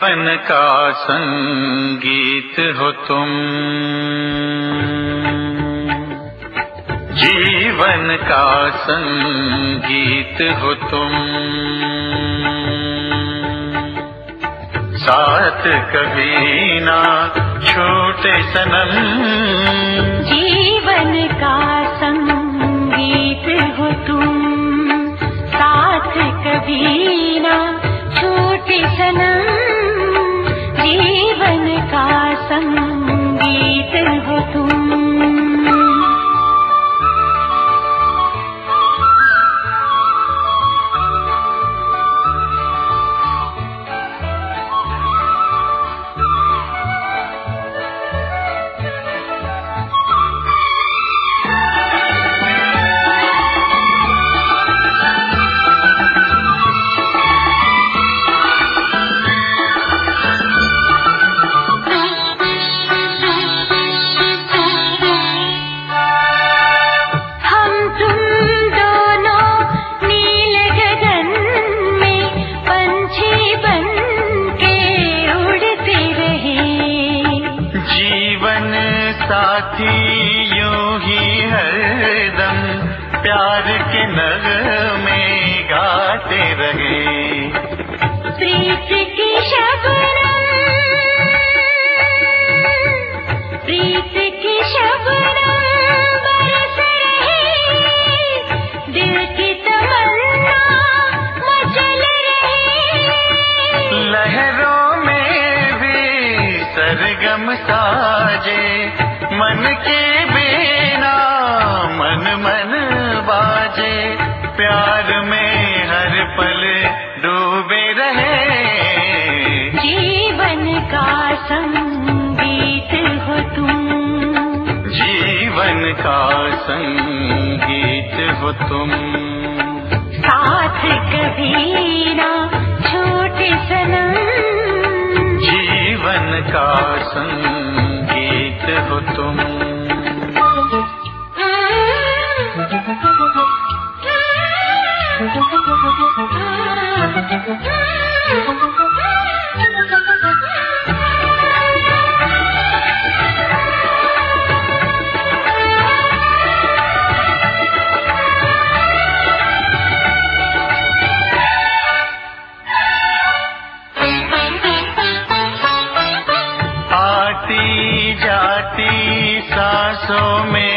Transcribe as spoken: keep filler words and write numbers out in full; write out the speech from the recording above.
जीवन का संगीत हो तुम, जीवन का संगीत हो तुम, साथ कभी ना छूटे सनम। जीवन का संगीत हो तुम, साथ कभी ना छूटे सनम। जीवन का संगीत हो तुम। साथी यूं ही हरदम प्यार के नगमे गाते रहे। प्रीत की शबनम, प्रीत की शबनम बरस रही, दिल की तमन्ना मचल रही। लहरों में भी सरगम साजे, मन के बिना मन मन बाजे, प्यार में हर पल डूबे रहे। जीवन का संगीत हो तुम, जीवन का संगीत हो तुम, साथ कभी ना छूटे सनम। जीवन का संगीत हो तुम। आती जाती सांसों में